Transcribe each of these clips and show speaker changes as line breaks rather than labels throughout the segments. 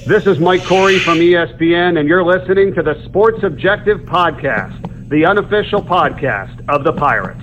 This is Mike Corey from ESPN, and you're listening to the Sports Objective Podcast, the unofficial podcast of the Pirates.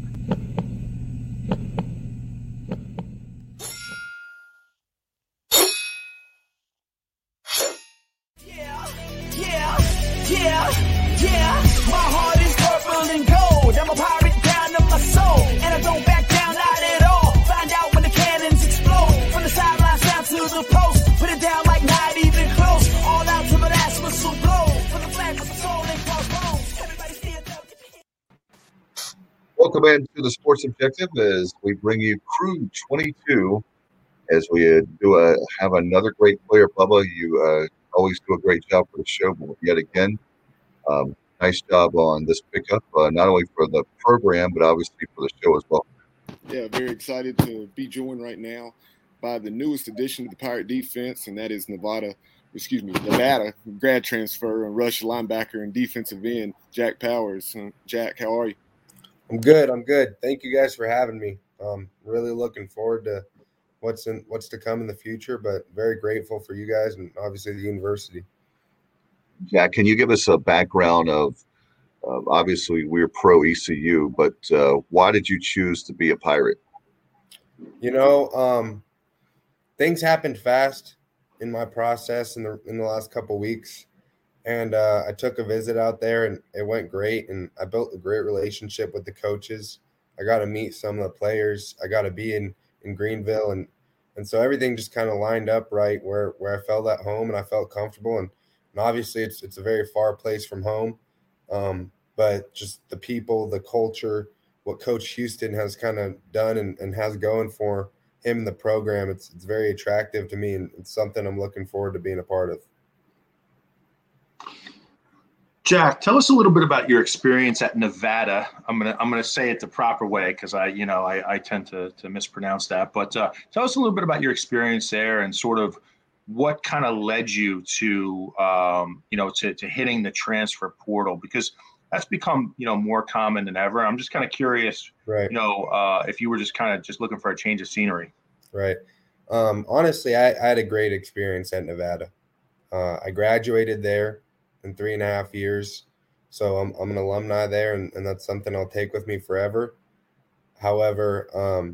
My heart is purple and gold. I'm a pirate down to my soul, and I don't back down, not at all. Find out when the cannons explode. From the sidelines down to the post, put it down like not even close. All out to the last whistle blow. For the flag of the soul and crossbones. Everybody stand up.
Welcome into the Sports Objective as we bring you Crew 22. As we have another great player, Bubba. You always do a great job for the show, but yet again, nice job on this pickup, not only for the program, but obviously for the show as well.
Yeah, very excited to be joined right now by the newest addition to the Pirate defense, and that is Nevada grad transfer and rush linebacker and defensive end, Jack Powers. Jack, how are you?
I'm good. Thank you guys for having me. Really looking forward to what's to come in the future, but very grateful for you guys and obviously the university.
Jack, can you give us a background of obviously we're pro ECU, but why did you choose to be a Pirate?
You know, things happened fast in my process in the last couple of weeks, and I took a visit out there, and it went great, and I built a great relationship with the coaches. I got to meet some of the players. I got to be in Greenville, and so everything just kind of lined up right where I felt at home and I felt comfortable. And obviously it's a very far place from home, but just the people, the culture, what Coach Houston has kind of done and has going for him in the program, it's very attractive to me, and it's something I'm looking forward to being a part of.
Jack, tell us a little bit about your experience at Nevada. I'm gonna say it the proper way because I tend to mispronounce that. But tell us a little bit about your experience there and sort of what kind of led you to hitting the transfer portal, because that's become more common than ever. I'm just kind of curious,
right?
If you were just looking for a change of scenery,
right? Honestly, I had a great experience at Nevada. I graduated there in 3.5 years. So I'm an alumni there, and that's something I'll take with me forever. However,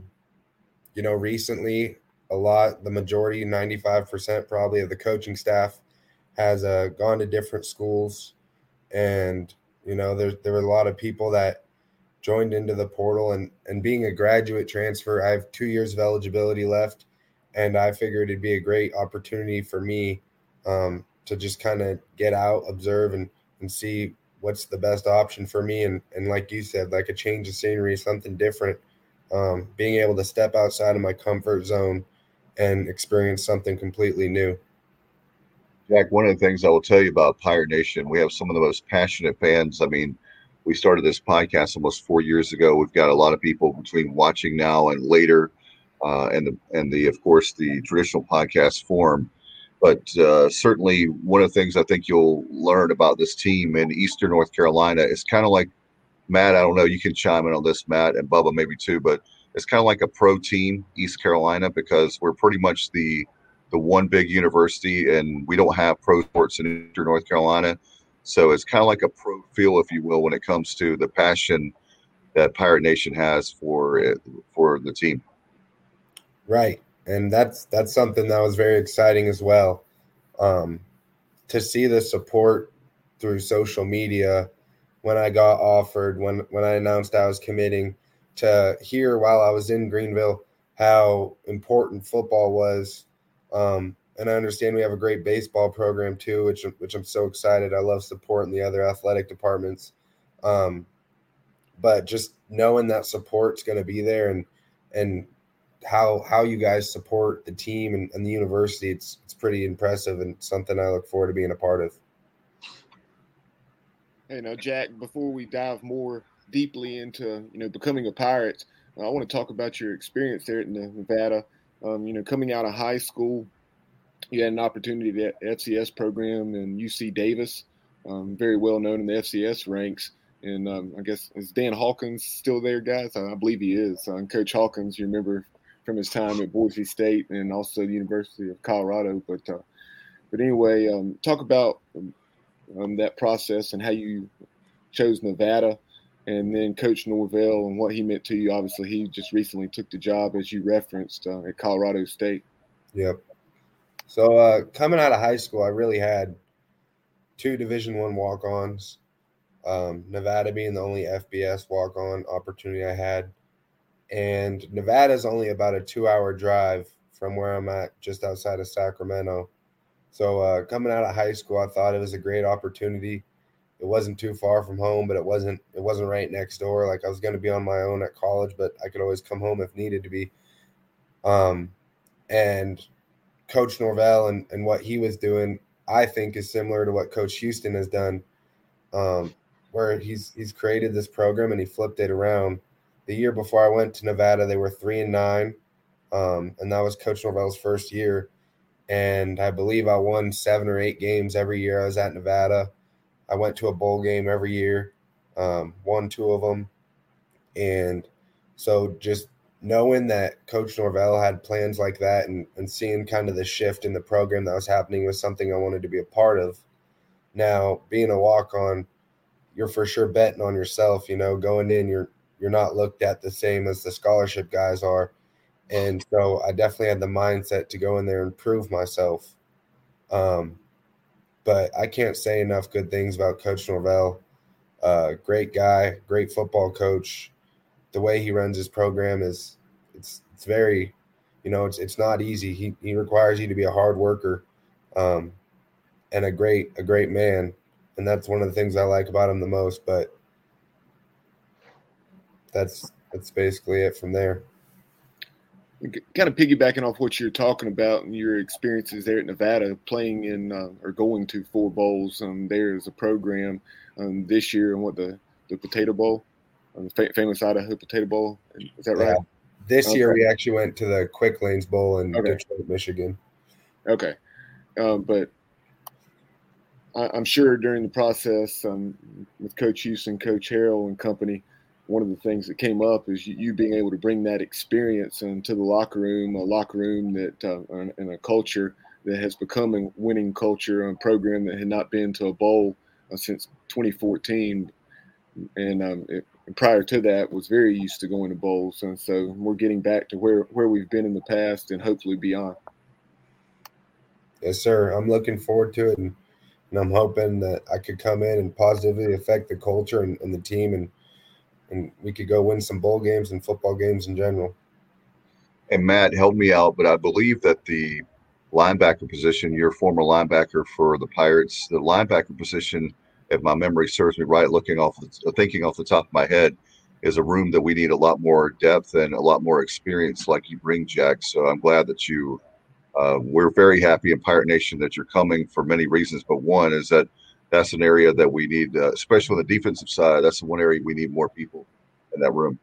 recently the majority, 95% probably of the coaching staff has gone to different schools. And, there were a lot of people that joined into the portal, and being a graduate transfer, I have 2 years of eligibility left. And I figured it'd be a great opportunity for me to just kind of get out, observe, and see what's the best option for me. And like you said, like a change of scenery, something different, being able to step outside of my comfort zone and experience something completely new.
Jack, one of the things I will tell you about Pirate Nation, we have some of the most passionate fans. I mean, we started this podcast almost 4 years ago. We've got a lot of people between watching now and later, and of course the traditional podcast form. But certainly one of the things I think you'll learn about this team in Eastern North Carolina is kind of like, Matt, I don't know, you can chime in on this, Matt, and Bubba maybe too, but it's kind of like a pro team, East Carolina, because we're pretty much the one big university, and we don't have pro sports in Eastern North Carolina. So it's kind of like a pro feel, if you will, when it comes to the passion that Pirate Nation has for the team.
Right. And that's something that was very exciting as well, to see the support through social media when I got offered, when I announced I was committing, to hear while I was in Greenville how important football was. And I understand we have a great baseball program too, which I'm so excited. I love supporting the other athletic departments. But just knowing that support's going to be there, and how you guys support the team and the university, it's pretty impressive, and something I look forward to being a part of.
Hey, now, Jack, before we dive more deeply into becoming a Pirate, I want to talk about your experience there at Nevada. Coming out of high school, you had an opportunity at the FCS program in UC Davis, very well known in the FCS ranks. And I guess, is Dan Hawkins still there, guys? I believe he is. Coach Hawkins, you remember from his time at Boise State and also the University of Colorado. But But anyway, talk about that process and how you chose Nevada, and then Coach Norvell and what he meant to you. Obviously, he just recently took the job, as you referenced, at Colorado State.
Yep. So coming out of high school, I really had 2 Division I walk-ons. Nevada being the only FBS walk-on opportunity I had. And Nevada is only about a 2-hour drive from where I'm at, just outside of Sacramento. So coming out of high school, I thought it was a great opportunity. It wasn't too far from home, but it wasn't right next door. Like, I was going to be on my own at college, but I could always come home if needed to be. And Coach Norvell and what he was doing, I think, is similar to what Coach Houston has done, where he's created this program and he flipped it around. The year before I went to Nevada, they were 3-9, and that was Coach Norvell's first year. And I believe I won 7 or 8 games every year I was at Nevada. I went to a bowl game every year, won 2 of them. And so just knowing that Coach Norvell had plans like that and seeing kind of the shift in the program that was happening was something I wanted to be a part of. Now, being a walk-on, you're for sure betting on yourself. Going in, you're not looked at the same as the scholarship guys are. And so I definitely had the mindset to go in there and prove myself. But I can't say enough good things about Coach Norvell. Great guy, great football coach. The way he runs his program it's very, it's not easy. He requires you to be a hard worker, and a great man. And that's one of the things I like about him the most. But that's basically it from there.
Kind of piggybacking off what you're talking about and your experiences there at Nevada, playing in or going to 4 bowls there as a program this year, and what the Potato Bowl, the famous Idaho Potato Bowl, is that right?
This year we actually went to the Quick Lanes Bowl in Detroit, Michigan.
Okay, but I'm sure during the process with Coach Houston, Coach Harrell, and company, one of the things that came up is you being able to bring that experience into the locker room, a locker room that and a culture that has become a winning culture, a program that had not been to a bowl since 2014. And prior to that was very used to going to bowls. And so we're getting back to where we've been in the past and hopefully beyond.
Yes, sir. I'm looking forward to it. And I'm hoping that I could come in and positively affect the culture and the team, and we could go win some bowl games and football games in general.
And Matt, help me out, but I believe that the linebacker position, your former linebacker for the Pirates, the linebacker position, if my memory serves me right, thinking off the top of my head, is a room that we need a lot more depth and a lot more experience like you bring, Jack. So I'm glad that we're very happy in Pirate Nation that you're coming for many reasons, but one is that's an area that we need, especially on the defensive side. That's the one area we need more people in that room.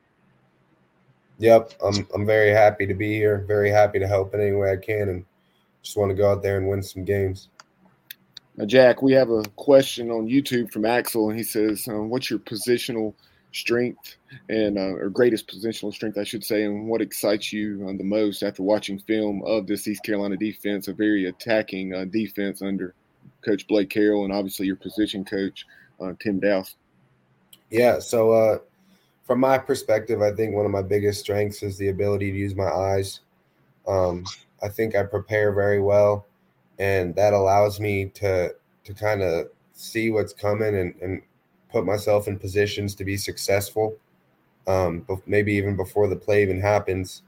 Yep, I'm very happy to be here, very happy to help in any way I can, and just want to go out there and win some games.
Now, Jack, we have a question on YouTube from Axel, and he says, what's your positional strength and or greatest positional strength, I should say, and what excites you the most after watching film of this East Carolina defense, a very attacking defense under Coach Blake Carroll, and obviously your position coach, Tim Dowse?
Yeah, so from my perspective, I think one of my biggest strengths is the ability to use my eyes. I think I prepare very well, and that allows me to kind of see what's coming and put myself in positions to be successful, maybe even before the play even happens.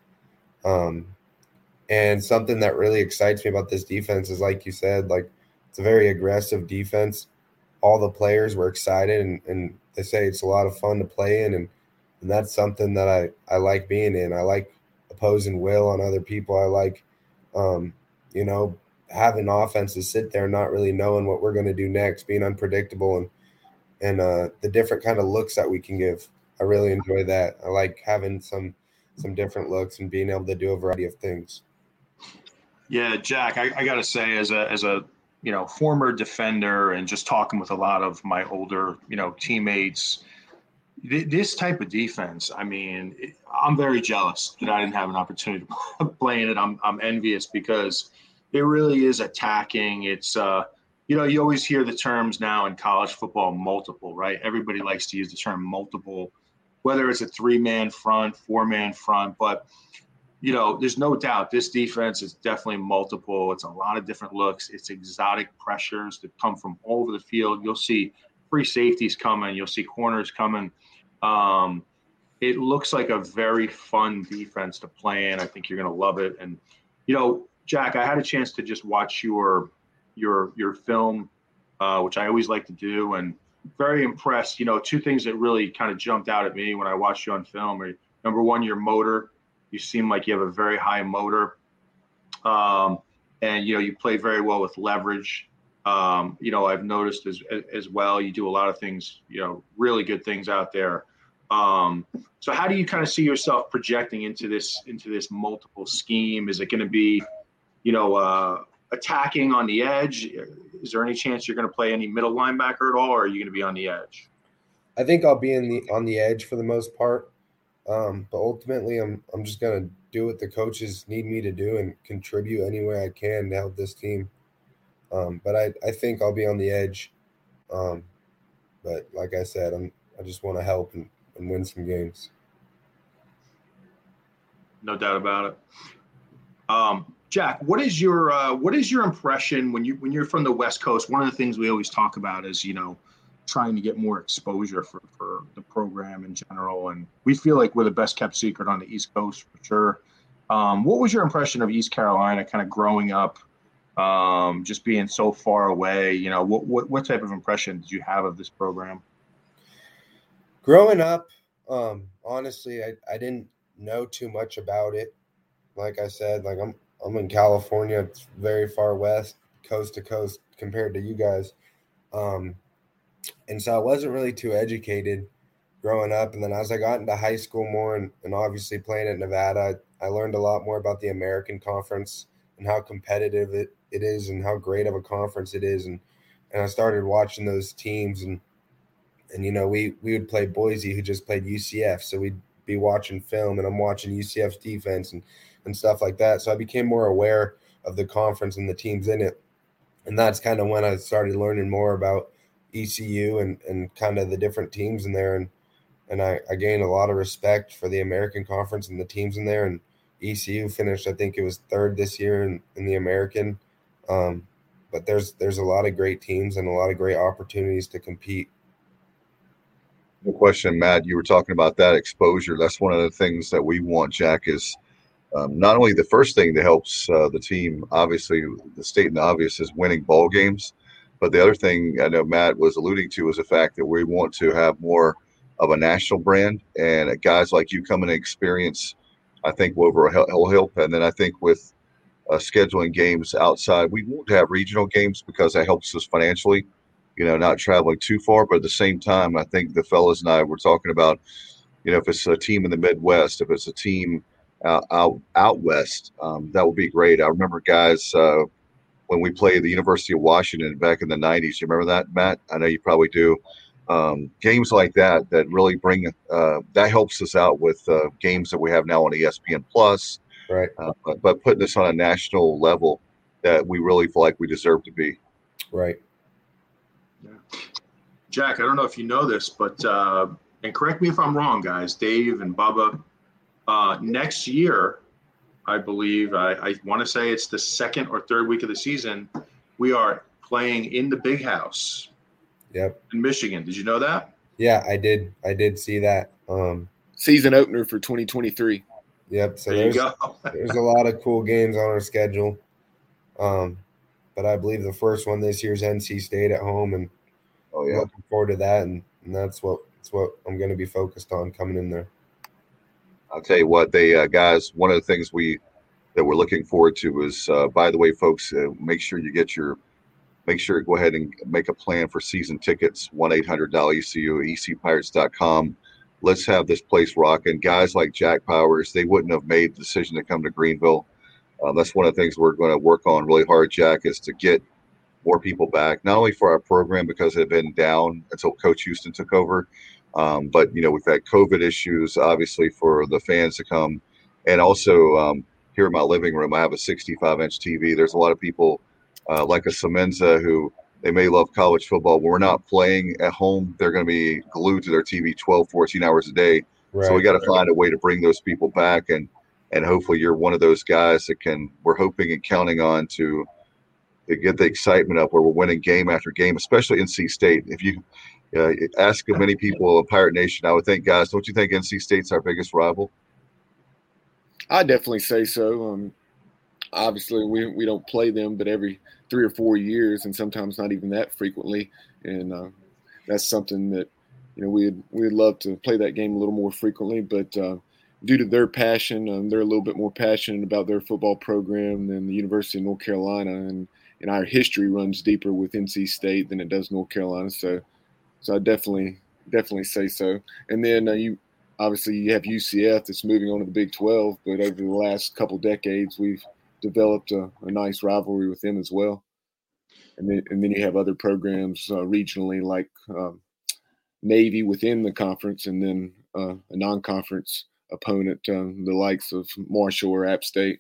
And something that really excites me about this defense is, like you said, like, it's a very aggressive defense. All the players were excited, and they say it's a lot of fun to play in, and that's something that I like being in. I like opposing will on other people. I like, having offenses sit there not really knowing what we're going to do next, being unpredictable, and the different kind of looks that we can give. I really enjoy that. I like having some different looks and being able to do a variety of things.
Yeah, Jack, I got to say, as a former defender and just talking with a lot of my older, teammates, this type of defense, I mean, I'm very jealous that I didn't have an opportunity to play in it. I'm envious because, It really is attacking. It's you always hear the terms now in college football, multiple, right? Everybody likes to use the term multiple, whether it's a 3-man front, 4-man front, but there's no doubt this defense is definitely multiple. It's a lot of different looks. It's exotic pressures that come from all over the field. You'll see free safeties coming. You'll see corners coming. It looks like a very fun defense to play in. I think you're going to love it. And, Jack, I had a chance to just watch your film, which I always like to do, and very impressed. Two things that really kind of jumped out at me when I watched you on film are, number one, your motor. You seem like you have a very high motor, and you play very well with leverage. I've noticed as well, you do a lot of things, really good things out there. So how do you kind of see yourself projecting into this multiple scheme? Is it going to be, attacking on the edge? Is there any chance you're going to play any middle linebacker at all, or are you going to be on the edge?
I think I'll be on the edge for the most part. But ultimately, I'm just going to do what the coaches need me to do and contribute any way I can to help this team. But I think I'll be on the edge. But like I said, I just want to help and win some games.
No doubt about it. Jack, what is your impression when you're from the West Coast? One of the things we always talk about is, trying to get more exposure for the program in general. And we feel like we're the best kept secret on the East Coast for sure. What was your impression of East Carolina kind of growing up, just being so far away? What type of impression did you have of this program?
Growing up, honestly, I didn't know too much about it. Like I said, like I'm in California. It's very far west, coast to coast compared to you guys. And so I wasn't really too educated growing up. And then as I got into high school more and obviously playing at Nevada, I learned a lot more about the American Conference and how competitive it is and how great of a conference it is. And I started watching those teams and we would play Boise, who just played UCF. So we'd be watching film and I'm watching UCF's defense and stuff like that. So I became more aware of the conference and the teams in it. And that's kind of when I started learning more about ECU and kind of the different teams in there. And I gained a lot of respect for the American Conference and the teams in there. And ECU finished, I think it was third this year in the American. But there's a lot of great teams and a lot of great opportunities to compete.
No question, Matt, you were talking about that exposure. That's one of the things that we want, Jack, is not only the first thing that helps the team, obviously the state and the obvious is winning ball games. But the other thing I know Matt was alluding to is the fact that we want to have more of a national brand, and guys like you come and experience, I think, will help. And then I think with scheduling games outside, we won't have regional games because that helps us financially, not traveling too far. But at the same time, I think the fellas and I were talking about, if it's a team in the Midwest, if it's a team out west, that would be great. I remember guys when we played the University of Washington back in the 90s. You remember that, Matt? I know you probably do. Games like that really bring that helps us out with games that we have now on ESPN Plus.
Right.
But putting this on a national level that we really feel like we deserve to be.
Right.
Yeah. Jack, I don't know if you know this, but and correct me if I'm wrong, guys, Dave and Bubba, next year, I believe, I want to say it's the second or third week of the season, we are playing in the Big House.
Yep.
In Michigan. Did you know that?
Yeah, I did see that.
Season opener for 2023.
Yep. So
there you go.
There's a lot of cool games on our schedule. But I believe the first one this year is NC State at home, and looking forward to that. And that's what I'm going to be focused on coming in there.
I'll tell you what, guys, one of the things that we're looking forward to is, by the way, folks, make sure go ahead and make a plan for season tickets, 1-800-ECU, ecpirates.com. Let's have this place rocking. Guys like Jack Powers, they wouldn't have made the decision to come to Greenville. That's one of the things we're going to work on really hard, Jack, is to get more people back, not only for our program because it had been down until Coach Houston took over, but, we've had COVID issues, obviously, for the fans to come. And also, here in my living room. I have a 65-inch TV. There's a lot of people like a Semenza who they may love college football. When we're not playing at home, they're going to be glued to their TV 12, 14 hours a day.
Right.
So we got to find a way to bring those people back. And hopefully you're one of those guys that we're hoping and counting on to get the excitement up where we're winning game after game, especially NC State. If you ask many people of Pirate Nation, I would think, guys, don't you think NC State's our biggest rival?
I definitely say so. Obviously, we don't play them, but every 3 or 4 years, and sometimes not even that frequently. And that's something that we'd love to play that game a little more frequently. But due to their passion, they're a little bit more passionate about their football program than the University of North Carolina, and our history runs deeper with NC State than it does North Carolina. So I definitely say so. And then you have UCF that's moving on to the Big 12, but over the last couple decades, we've developed a nice rivalry with them as well. And then you have other programs regionally like Navy within the conference, and then a non-conference opponent, the likes of Marshall or App State.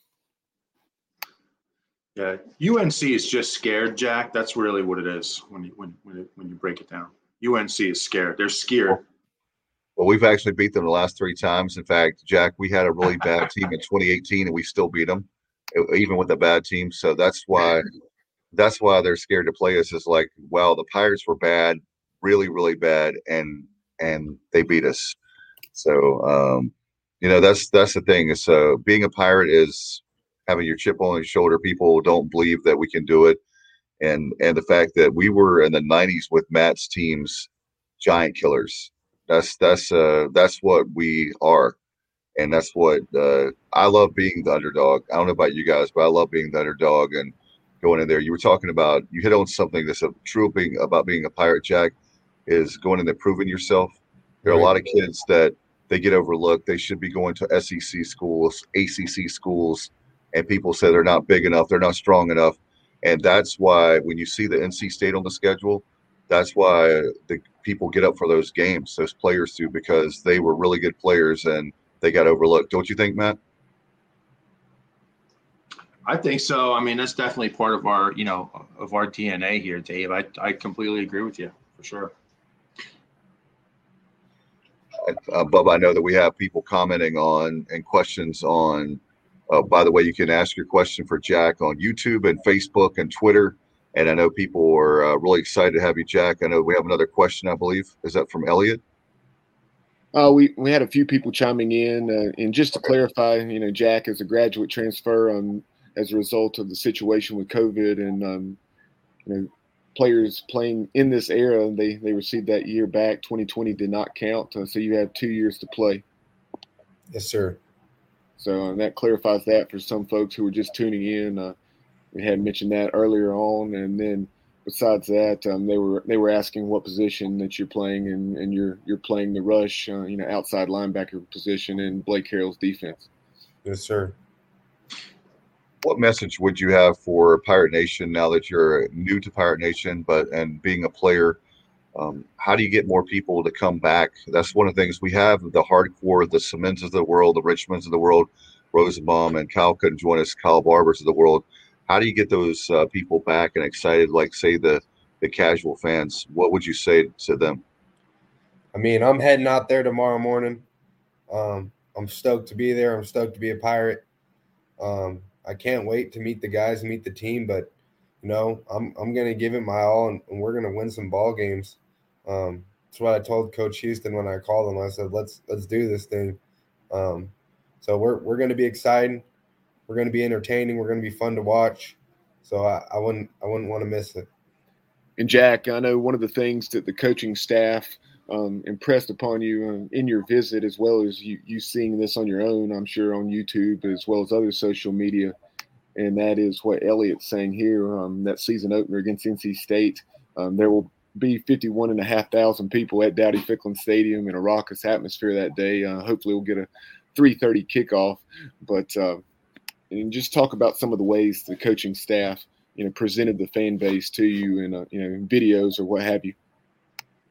Yeah, UNC is just scared, Jack. That's really what it is when you break it down. UNC is scared. They're scared.
Well, we've actually beat them the last 3 times. In fact, Jack, we had a really bad team in 2018, and we still beat them, even with a bad team. So that's why they're scared to play us. Is like, wow, the Pirates were bad, really, really bad, and they beat us. So that's the thing. Is being a Pirate is having your chip on your shoulder. People don't believe that we can do it, and the fact that we were in the 90s with Matt's teams, giant killers. That's what we are, and that's what I love, being the underdog. I don't know about you guys, but I love being the underdog and going in there. You were talking about, you hit on something that's true about being a Pirate, Jack, is going in there, proving yourself. There are a lot of kids that they get overlooked. They should be going to SEC schools, ACC schools, and people say they're not big enough, they're not strong enough. And that's why when you see the NC State on the schedule, that's why the people get up for those games, those players do, because they were really good players and they got overlooked. Don't you think, Matt?
I think so. I mean, that's definitely part of our, of our DNA here, Dave. I completely agree with you, for sure.
Bub, I know that we have people commenting on and questions on. By the way, you can ask your question for Jack on YouTube and Facebook and Twitter. And I know people are really excited to have you, Jack. I know we have another question, I believe. Is that from Elliot?
We had a few people chiming in. And just to clarify, Jack is a graduate transfer as a result of the situation with COVID. And, players playing in this era, they received that year back. 2020 did not count. So you have 2 years to play.
Yes, sir.
So that clarifies that for some folks who are just tuning in. We had mentioned that earlier on, and then besides that, they were asking what position that you're playing, and you're playing the rush, outside linebacker position in Blake Harrell's defense.
Yes, sir.
What message would you have for Pirate Nation now that you're new to Pirate Nation, and being a player? How do you get more people to come back? That's one of the things we have. The hardcore, the Semenzas of the world, the Richmonds of the world, Rosenbaum, and Kyle couldn't join us, Kyle Barbers of the world. How do you get those people back and excited, like, say, the casual fans? What would you say to them?
I mean, I'm heading out there tomorrow morning. I'm stoked to be there. I'm stoked to be a Pirate. I can't wait to meet the guys, meet the team, but I'm going to give it my all, and we're going to win some ball games. That's what I told Coach Houston when I called him. I said, let's do this thing. So we're going to be exciting. We're going to be entertaining. We're going to be fun to watch. So I wouldn't want to miss it.
And Jack, I know one of the things that the coaching staff impressed upon you in your visit, as well as you seeing this on your own, I'm sure on YouTube as well as other social media, and that is what Elliot's saying here. That season opener against NC State, there will be 51,500 people at Dowdy-Ficklen Stadium in a raucous atmosphere that day. Hopefully we'll get a 3:30 kickoff, but and just talk about some of the ways the coaching staff, presented the fan base to you in videos or what have you.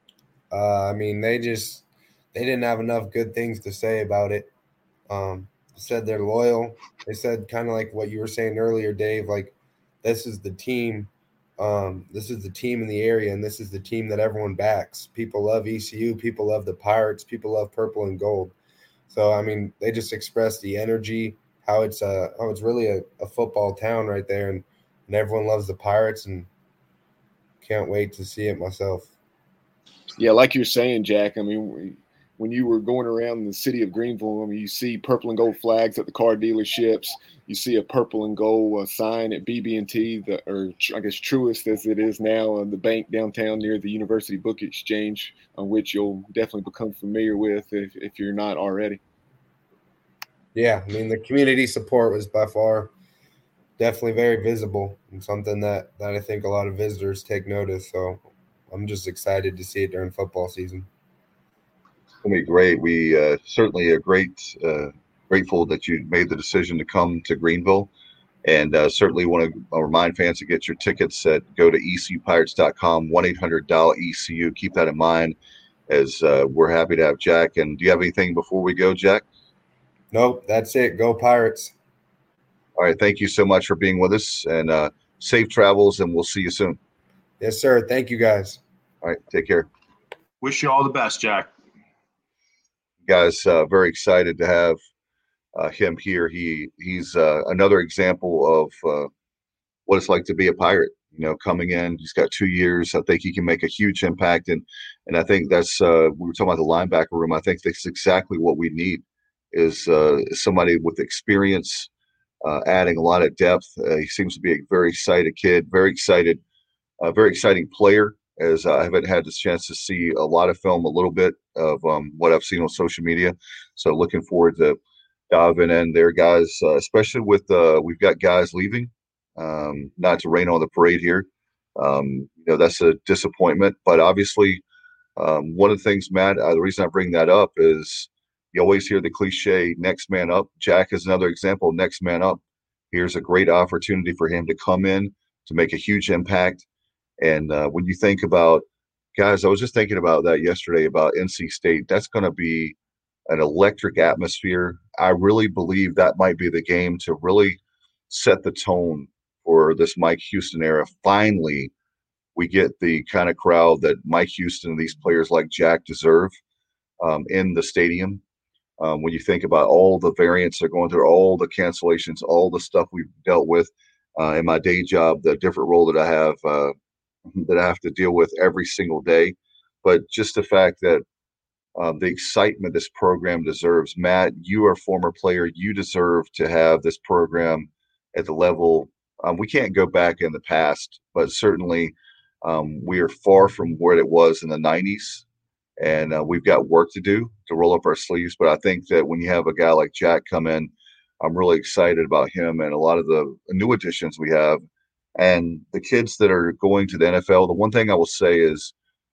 I mean, they didn't have enough good things to say about it. said they're loyal. They said kind of like what you were saying earlier, Dave, like this is the team. This is the team in the area, and this is the team that everyone backs. People love ECU. People love the Pirates. People love purple and gold. So, I mean, they just express the energy, how it's really a football town right there, and everyone loves the Pirates, and can't wait to see it myself.
Yeah, like you're saying, Jack, I mean, when you were going around the city of Greenville, I mean, you see purple and gold flags at the car dealerships. You see a purple and gold sign at BB&T, or I guess Truist as it is now, the bank downtown near the University Book Exchange, on which you'll definitely become familiar with if you're not already.
Yeah, I mean, the community support was by far definitely very visible and something that I think a lot of visitors take notice. So I'm just excited to see it during football season.
It's going to be great. We certainly are grateful that you made the decision to come to Greenville, and certainly want to remind fans to get your tickets go to ECUPirates.com, 1-800-ECU. Keep that in mind, as we're happy to have Jack. And do you have anything before we go, Jack?
Nope, that's it. Go Pirates.
All right, thank you so much for being with us, and safe travels, and we'll see you soon.
Yes, sir. Thank you, guys.
All right, take care.
Wish you all the best, Jack.
Guys, very excited to have him here. He's another example of what it's like to be a Pirate. You know, coming in, he's got 2 years. I think he can make a huge impact, and I think that's we were talking about the linebacker room. I think that's exactly what we need is somebody with experience, adding a lot of depth. He seems to be a very excited kid, very exciting player. As I haven't had the chance to see a lot of film, a little bit of what I've seen on social media. So looking forward to diving in there, guys, especially with we've got guys leaving. Not to rain on the parade here. That's a disappointment. But obviously, one of the things, Matt, the reason I bring that up is you always hear the cliche, next man up. Jack is another example, next man up. Here's a great opportunity for him to come in to make a huge impact. And when you think about, guys, I was just thinking about that yesterday about NC State. That's going to be an electric atmosphere. I really believe that might be the game to really set the tone for this Mike Houston era. Finally, we get the kind of crowd that Mike Houston and these players like Jack deserve in the stadium. When you think about all the variants they're going through, all the cancellations, all the stuff we've dealt with in my day job, the different role that I have to deal with every single day. But just the fact that the excitement this program deserves. Matt, you are a former player. You deserve to have this program at the level. We can't go back in the past, but certainly we are far from where it was in the 90s. And we've got work to do to roll up our sleeves. But I think that when you have a guy like Jack come in, I'm really excited about him and a lot of the new additions we have. And the kids that are going to the NFL, the one thing I will say is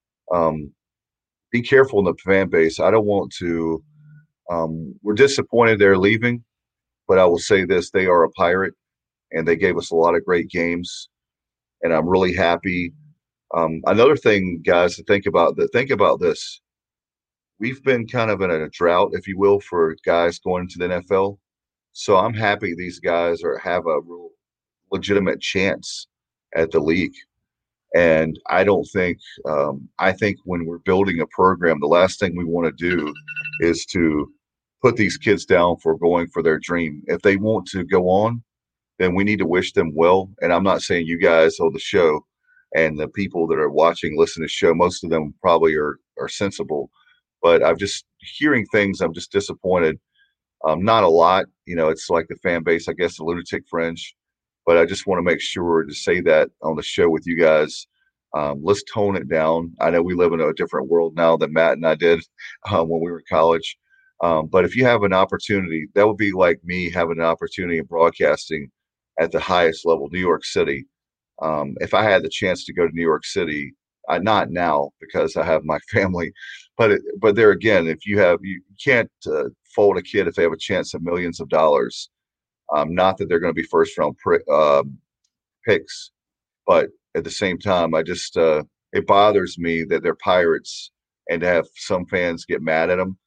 be careful in the fan base. I don't want to we're disappointed they're leaving, but I will say this, they are a Pirate, and they gave us a lot of great games, and I'm really happy. Another thing, guys, to think about this. We've been kind of in a drought, if you will, for guys going into the NFL. So I'm happy these guys have a real legitimate chance at the league. And I don't think I think when we're building a program, the last thing we want to do is to put these kids down for going for their dream. If they want to go on, then we need to wish them well. And I'm not saying you guys on the show and the people that are watching, listen to the show, most of them probably are sensible. But I'm just hearing things. I'm just disappointed. Not a lot. It's like the fan base, I guess, the lunatic fringe. But I just want to make sure to say that on the show with you guys. Let's tone it down. I know we live in a different world now than Matt and I did when we were in college. But if you have an opportunity, that would be like me having an opportunity in broadcasting at the highest level, New York City. If I had the chance to go to New York City, not now because I have my family, but there again, if you can't fault a kid if they have a chance of millions of dollars. Not that they're going to be first round picks, but at the same time, I just it bothers me that they're Pirates and to have some fans get mad at them.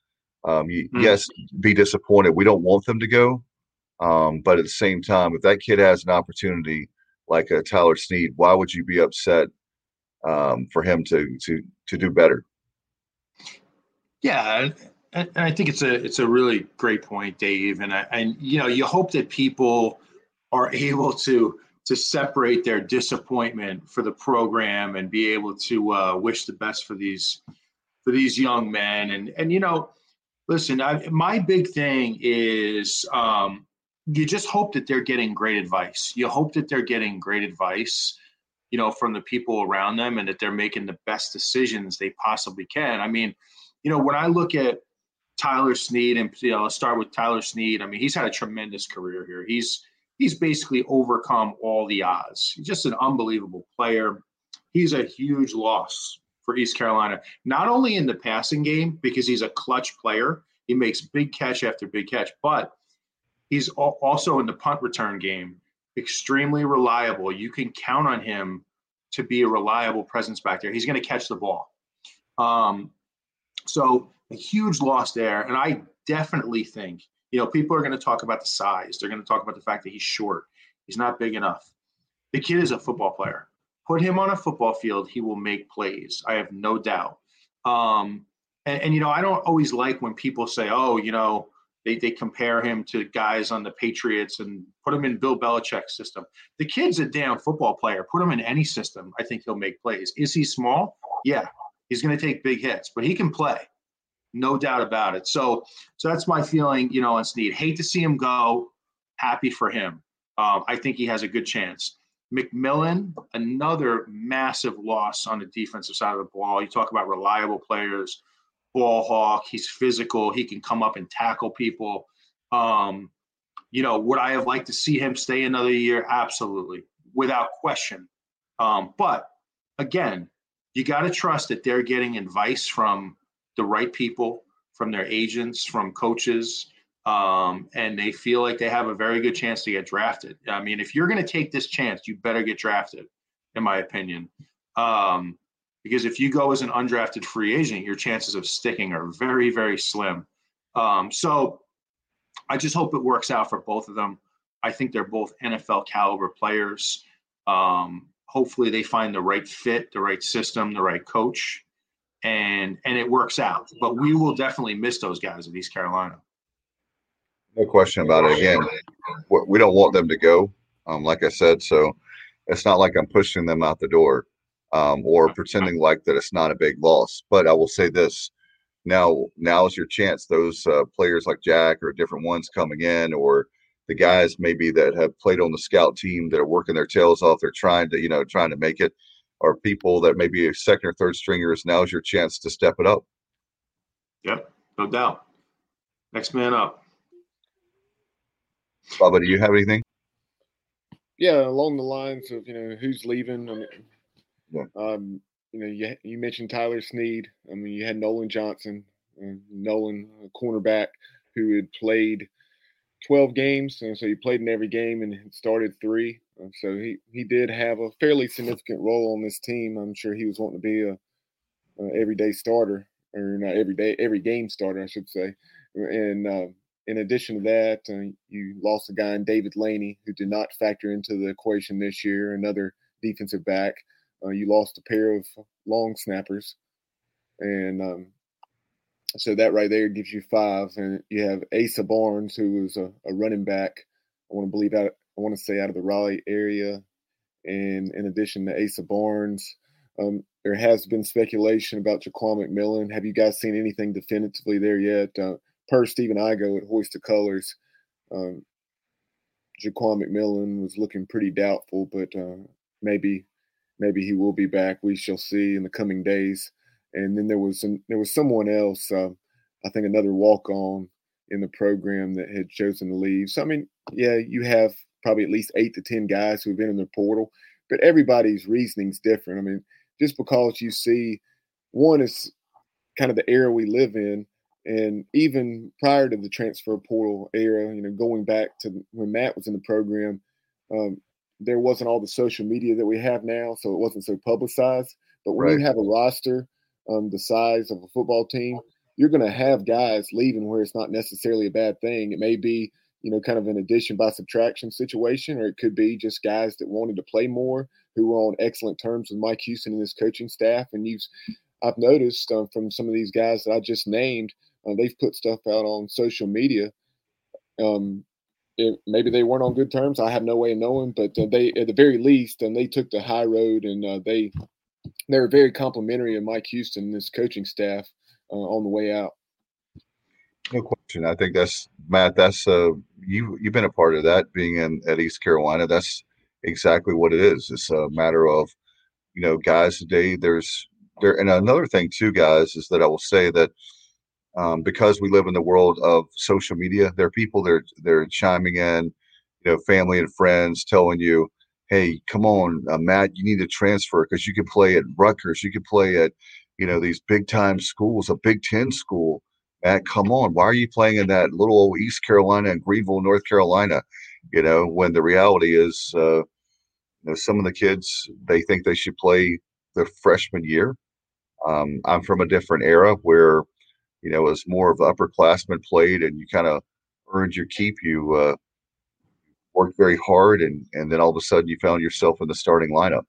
Yes, be disappointed. We don't want them to go. But at the same time, if that kid has an opportunity like Tyler Snead, why would you be upset for him to do better?
Yeah, and I think it's a really great point, Dave. And you hope that people are able to separate their disappointment for the program and be able to wish the best for these young men. And listen, my big thing is you just hope that they're getting great advice. You hope that they're getting great advice, from the people around them, and that they're making the best decisions they possibly can. I mean, when I look at Tyler Snead, and I'll start with Tyler Snead. I mean, he's had a tremendous career here. He's basically overcome all the odds. He's just an unbelievable player. He's a huge loss for East Carolina, not only in the passing game, because he's a clutch player. He makes big catch after big catch, but he's also in the punt return game, extremely reliable. You can count on him to be a reliable presence back there. He's going to catch the ball. So a huge loss there. And I definitely think, people are going to talk about the size. They're going to talk about the fact that he's short. He's not big enough. The kid is a football player. Put him on a football field, he will make plays. I have no doubt. And I don't always like when people say, they compare him to guys on the Patriots and put him in Bill Belichick's system. The kid's a damn football player. Put him in any system. I think he'll make plays. Is he small? Yeah. He's going to take big hits, but he can play. No doubt about it. So that's my feeling, on Snead. Hate to see him go. Happy for him. I think he has a good chance. McMillan, another massive loss on the defensive side of the ball. You talk about reliable players, ball hawk. He's physical. He can come up and tackle people. Would I have liked to see him stay another year? Absolutely, without question. But again, you got to trust that they're getting advice from the right people, from their agents, from coaches, and they feel like they have a very good chance to get drafted. I mean, if you're going to take this chance, you better get drafted, in my opinion. Because if you go as an undrafted free agent, your chances of sticking are very, very slim. So I just hope it works out for both of them. I think they're both NFL caliber players. Hopefully they find the right fit, the right system, the right coach, and it works out. But we will definitely miss those guys at East Carolina.
No question about it. Again, we don't want them to go, like I said. So it's not like I'm pushing them out the door or pretending like that it's not a big loss. But I will say this. Now is your chance. Those players like Jack or different ones coming in, or the guys maybe that have played on the scout team that are working their tails off, they're trying to make it, or people that maybe a second or third stringers. Now's your chance to step it up.
Yep, no doubt. Next man up.
Bubba, do you have anything?
Yeah, along the lines of who's leaving. I mean,
Yeah.
you mentioned Tyler Snead. I mean, you had Nolan Johnson, Nolan, a cornerback who had played 12 games, and so he played in every game and started 3. So he did have a fairly significant role on this team. I'm sure he was wanting to be a everyday starter, or not every game starter, I should say. And in addition to that, you lost a guy in David Laney who did not factor into the equation this year, another defensive back. You lost a pair of long snappers, and so that right there gives you 5. And you have Asa Barnes, who was a running back. I want to say out of the Raleigh area. And in addition to Asa Barnes, there has been speculation about Jaquan McMillan. Have you guys seen anything definitively there yet? Per Stephen Igo at Hoist the Colors, Jaquan McMillan was looking pretty doubtful, but maybe he will be back. We shall see in the coming days. And then there was someone else, I think another walk-on in the program that had chosen to leave. So, I mean, yeah, you have probably at least 8 to 10 guys who have been in the portal, but everybody's reasoning's different. I mean, just because you see, one is kind of the era we live in, and even prior to the transfer portal era, going back to when Matt was in the program, there wasn't all the social media that we have now, so it wasn't so publicized. But when you have a roster the size of a football team, you're going to have guys leaving where it's not necessarily a bad thing. It may be, kind of an addition by subtraction situation, or it could be just guys that wanted to play more who were on excellent terms with Mike Houston and his coaching staff. And I've noticed from some of these guys that I just named, they've put stuff out on social media. Maybe they weren't on good terms. I have no way of knowing, but they, at the very least, they took the high road, and they were very complimentary of Mike Houston and his coaching staff on the way out.
No question. I think that's Matt. That's you've been a part of that, being at East Carolina. That's exactly what it is. It's a matter of, guys today. And another thing too, guys, is that I will say that because we live in the world of social media, there are people they're chiming in, family and friends telling you, hey, come on, Matt, you need to transfer because you can play at Rutgers, you can play at, these big time schools, a Big Ten school. Matt, come on, why are you playing in that little old East Carolina and Greenville, North Carolina? When the reality is, some of the kids, they think they should play their freshman year. I'm from a different era where, it was more of upperclassmen played, and you kind of earned your keep. You worked very hard, and then all of a sudden you found yourself in the starting lineup.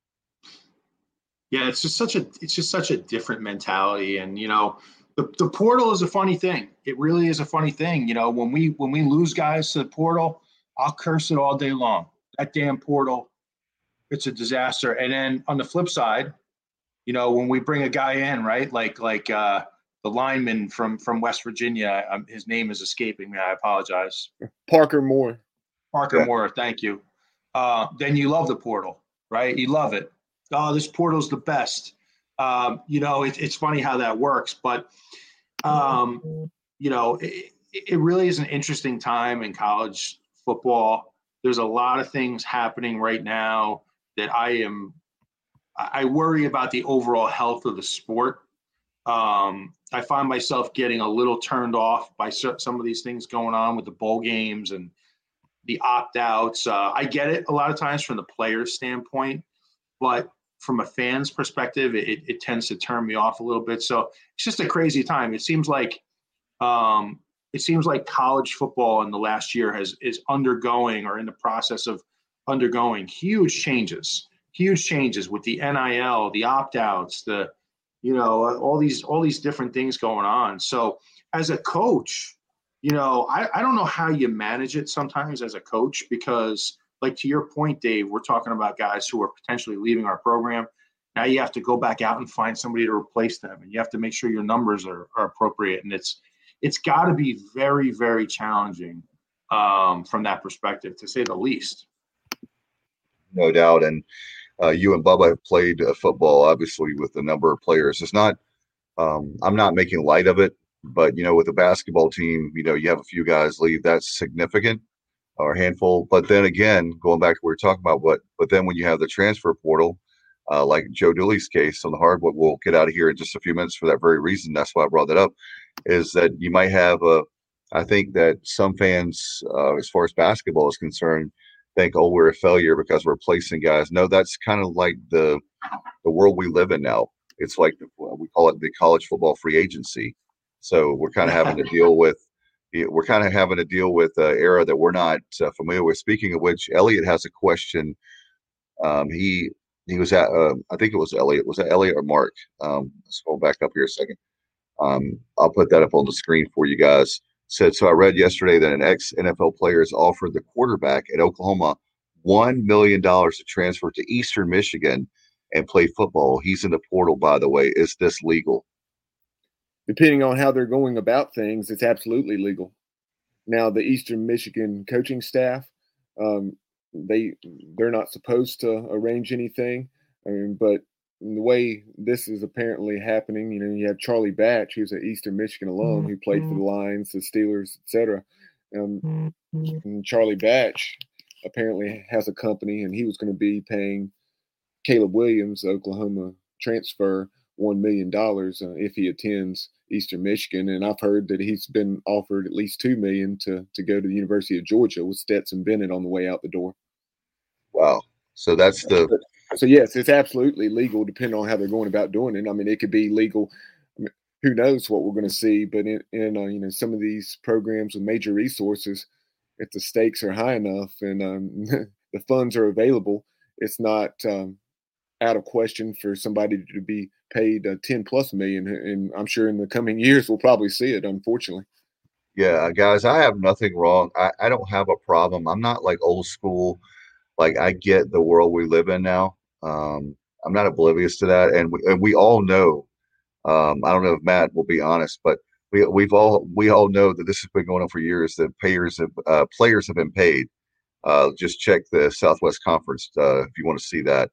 Yeah, it's just such a different mentality, and the portal is a funny thing. It really is a funny thing. When we lose guys to the portal, I'll curse it all day long. That damn portal, it's a disaster. And then on the flip side, when we bring a guy in, right, like the lineman from West Virginia, his name is escaping me. I apologize.
Parker Moore.
Parker Moore, thank you. Then you love the portal, right? You love it. Oh, this portal's the best. It's funny how that works, but it really is an interesting time in college football. There's a lot of things happening right now that I worry about the overall health of the sport. I find myself getting a little turned off by some of these things going on with the bowl games and the opt-outs. I get it a lot of times from the player's standpoint, but from a fan's perspective, it tends to turn me off a little bit. So it's just a crazy time. It seems like college football in the last year is undergoing or in the process of undergoing huge changes with the NIL, the opt-outs, all these different things going on. So as a coach, I don't know how you manage it sometimes as a coach, because like to your point, Dave, we're talking about guys who are potentially leaving our program. Now you have to go back out and find somebody to replace them, and you have to make sure your numbers are appropriate. And it's got to be very, very challenging from that perspective, to say the least.
No doubt. And you and Bubba have played football, obviously, with a number of players. It's not, I'm not making light of it, but, with the basketball team, you have a few guys leave. That's significant, or a handful. But then again, going back to what we were talking about, but then when you have the transfer portal, like Joe Dooley's case on the hardwood, we'll get out of here in just a few minutes for that very reason. That's why I brought that up, is that you might have I think that some fans, as far as basketball is concerned, think, oh, we're a failure because we're replacing guys. No, that's kind of like the world we live in now. It's like we call it the college football free agency. So we're kind of having to deal with an era that we're not familiar with. Speaking of which, Elliot has a question. He was at I think it was Elliot. Was that Elliot or Mark? Let's go back up here a second. I'll put that up on the screen for you guys. Said, so I read yesterday that an ex-NFL player has offered the quarterback at Oklahoma $1 million to transfer to Eastern Michigan and play football. He's in the portal, by the way. Is this legal?
Depending on how they're going about things, it's absolutely legal. Now, the Eastern Michigan coaching staff, they're not supposed to arrange anything, but the way this is apparently happening, you have Charlie Batch, who's an Eastern Michigan alum who played for the Lions, the Steelers, etc. And Charlie Batch apparently has a company, and he was going to be paying Caleb Williams, the Oklahoma transfer, $1 million if he attends Eastern Michigan. And I've heard that he's been offered at least $2 million to go to the University of Georgia with Stetson Bennett on the way out the door.
Wow. So that's
So yes, it's absolutely legal depending on how they're going about doing it. I mean, it could be legal. who knows what we're going to see. But in some of these programs with major resources, if the stakes are high enough and the funds are available, it's not out of question for somebody to be paid 10 plus million. And I'm sure in the coming years we'll probably see it, unfortunately.
Yeah, guys, I have nothing wrong. I don't have a problem. I'm not like old school. Like I get the world we live in now. I'm not oblivious to that, and we all know. I don't know if Matt will be honest, but we all know that this has been going on for years. That players have been paid. Just check the Southwest Conference if you want to see that.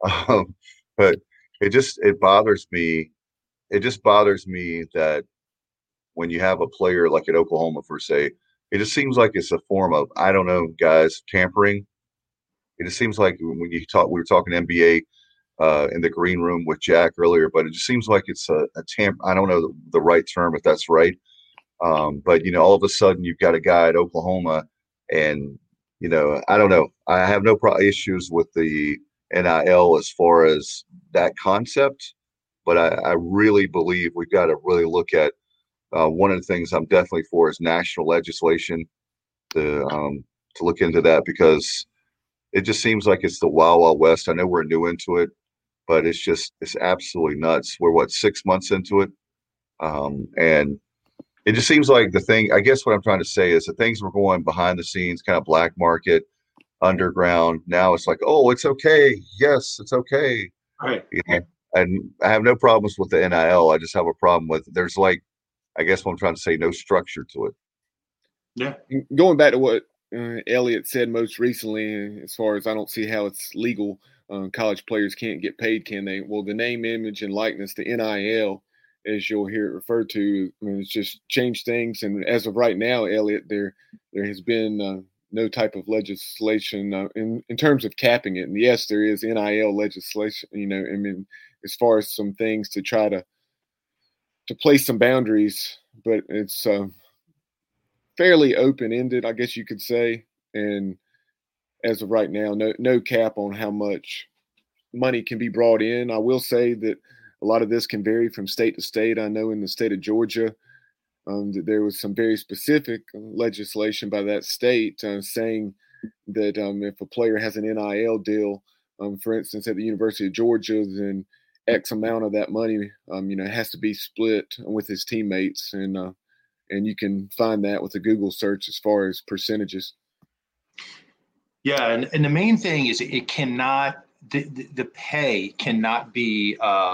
But it bothers me. It just bothers me that when you have a player like at Oklahoma, for say, it just seems like it's a form of, I don't know, guys, tampering. It just seems like when we were talking NBA in the green room with Jack earlier, but it just seems like it's a I don't know the right term, if that's right. But, all of a sudden you've got a guy at Oklahoma and, I don't know. I have no issues with the NIL as far as that concept, but I really believe we've got to really look at one of the things I'm definitely for is national legislation to look into that, because it just seems like it's the Wild Wild West. I know we're new into it, but it's absolutely nuts. We're 6 months into it. And it just seems like I guess what I'm trying to say is the things were going behind the scenes, kind of black market, underground. Now it's like, oh, it's okay. Yes, it's okay.
Right.
And I have no problems with the NIL. I just have a problem with there's I guess what I'm trying to say, no structure to it.
Yeah. Going back to what Elliott said most recently, as far as I don't see how it's legal. College players can't get paid, can they? Well, the name, image, and likeness, the NIL, as you'll hear it referred to, it's just changed things. And as of right now, Elliott, there has been no type of legislation in terms of capping it. And yes, there is NIL legislation, as far as some things to try to place some boundaries, but it's fairly open-ended, I guess you could say. And as of right now, no cap on how much money can be brought in. I will say that a lot of this can vary from state to state. I know in the state of Georgia, that there was some very specific legislation by that state saying that if a player has an NIL deal, for instance, at the University of Georgia, then X amount of that money, has to be split with his teammates. And you can find that with a Google search as far as percentages.
Yeah, and the main thing is it cannot the pay cannot be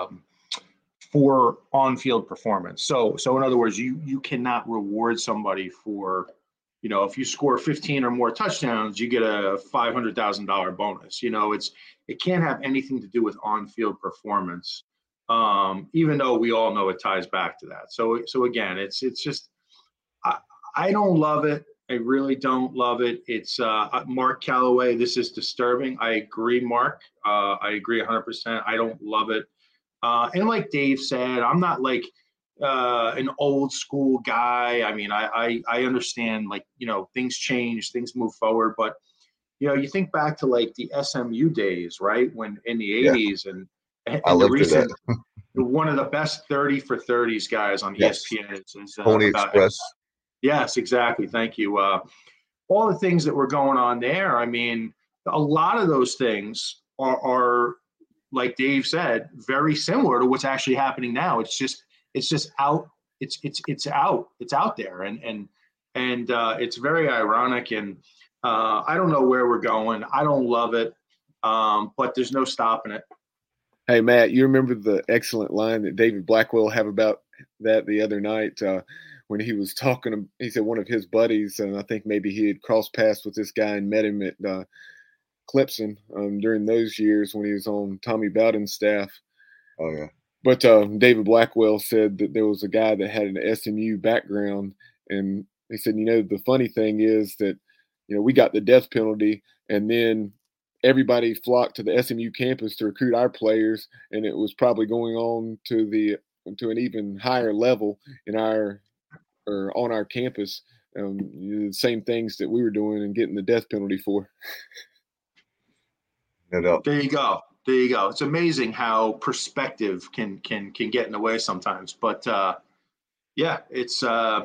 for on-field performance. So in other words, you cannot reward somebody for, if you score 15 or more touchdowns, you get a $500,000 bonus. It can't have anything to do with on-field performance, even though we all know it ties back to that. So again, it's just I don't love it. I really don't love it. It's Mark Calloway. This is disturbing. I agree, Mark. I agree 100%. I don't love it. And like Dave said, I'm not like an old school guy. I mean, I understand, things change, things move forward. But, you think back to like the SMU days, right? When in the 80s and the recent, one of the best 30 for 30s guys on ESPN is
Pony Express.
Yes, exactly. Thank you. All the things that were going on there. I mean, a lot of those things are like Dave said, very similar to what's actually happening now. It's just out. It's out there, and it's very ironic. And I don't know where we're going. I don't love it, but there's no stopping it.
Hey, Matt, you remember the excellent line that David Blackwell had about that the other night when he was talking? He said one of his buddies, and I think maybe he had crossed paths with this guy and met him at Clemson during those years when he was on Tommy Bowden's staff.
Oh, yeah.
But David Blackwell said that there was a guy that had an SMU background, and he said, the funny thing is that, we got the death penalty, and then everybody flocked to the SMU campus to recruit our players, and it was probably going on to an even higher level on our campus. The same things that we were doing and getting the death penalty for.
There you go. There you go. It's amazing how perspective can get in the way sometimes. But yeah, it's.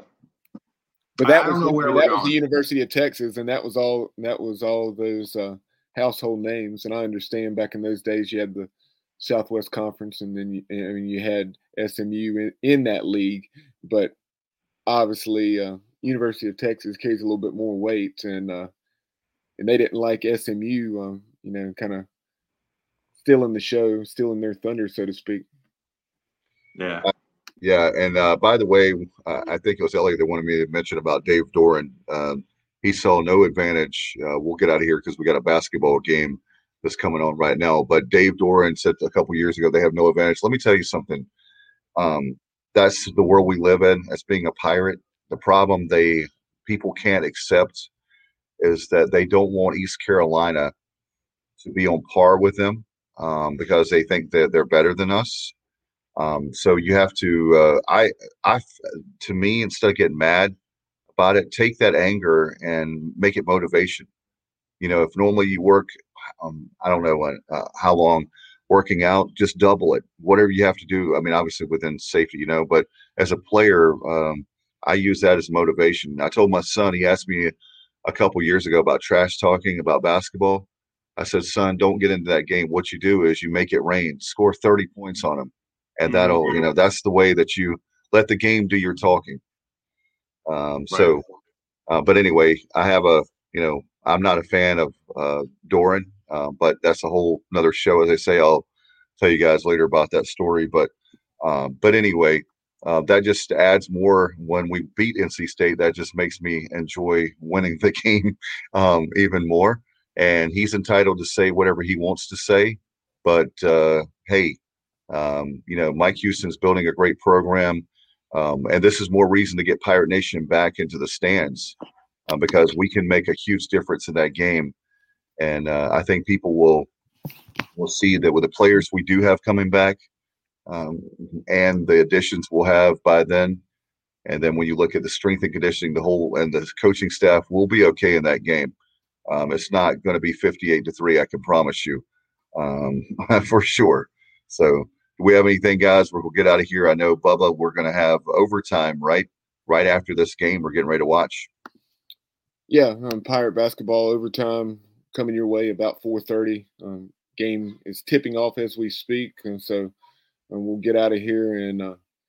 But that
I
was
don't know where we're
that was
going.
the University of Texas, and that was all those household names. And I understand back in those days you had the Southwest Conference, and then you had SMU in that league. But obviously, University of Texas carries a little bit more weight, and they didn't like SMU, kind of stealing the show, stealing their thunder, so to speak.
Yeah.
Yeah, and by the way, I think it was Elliot that wanted me to mention about Dave Doran. He saw no advantage. We'll get out of here because we got a basketball game that's coming on right now. But Dave Doran said a couple years ago they have no advantage. Let me tell you something. That's the world we live in as being a Pirate. The problem people can't accept is that they don't want East Carolina to be on par with them because they think that they're better than us. So you have to, to me, instead of getting mad about it, take that anger and make it motivation. If normally you work, I don't know how long working out, just double it, whatever you have to do. I mean, obviously within safety, but as a player, I use that as motivation. I told my son, he asked me a couple years ago about trash talking about basketball. I said, son, don't get into that game. What you do is you make it rain, score 30 points on them. And that'll, that's the way that you let the game do your talking. So, but anyway, I have I'm not a fan of Doran, but that's a whole another show. As I say, I'll tell you guys later about that story. But anyway, that just adds more when we beat NC State. That just makes me enjoy winning the game even more. And he's entitled to say whatever he wants to say. But hey, Mike Houston's building a great program. And this is more reason to get Pirate Nation back into the stands because we can make a huge difference in that game. And I think people will see that with the players we do have coming back and the additions we'll have by then. And then when you look at the strength and conditioning, and the coaching staff, will be okay in that game. It's not going to be 58-3, I can promise you, for sure. So do we have anything, guys? We'll get out of here. I know, Bubba, we're going to have overtime right after this game we're getting ready to watch.
Yeah, Pirate basketball overtime coming your way about 4:30. Game is tipping off as we speak, and so we'll get out of here. And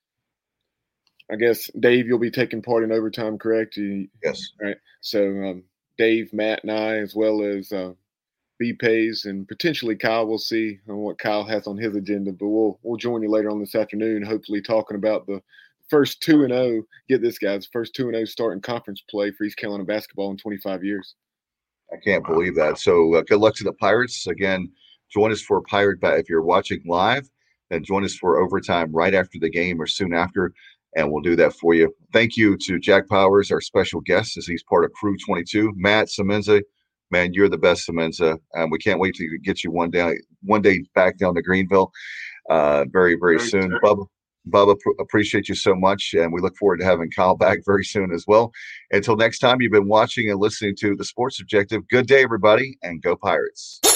I guess, Dave, you'll be taking part in overtime, correct?
Yes.
All right. So Dave, Matt, and I, as well as B-Pays and potentially Kyle, we'll see what Kyle has on his agenda. But we'll join you later on this afternoon, hopefully talking about the first 2-0. Get this, guys, first 2-0 start in conference play for East Carolina basketball in 25 years.
I can't believe that. So good luck to the Pirates. Again, join us for Pirate if you're watching live, then join us for overtime right after the game or soon after, and we'll do that for you. Thank you to Jack Powers, our special guest, as he's part of Crew 22. Matt Semenza, man, you're the best, Semenza, and we can't wait to get you one day back down to Greenville very, very soon. Bubba, appreciate you so much, and we look forward to having Kyle back very soon as well. Until next time, you've been watching and listening to The Sports Objective. Good day, everybody, and go Pirates.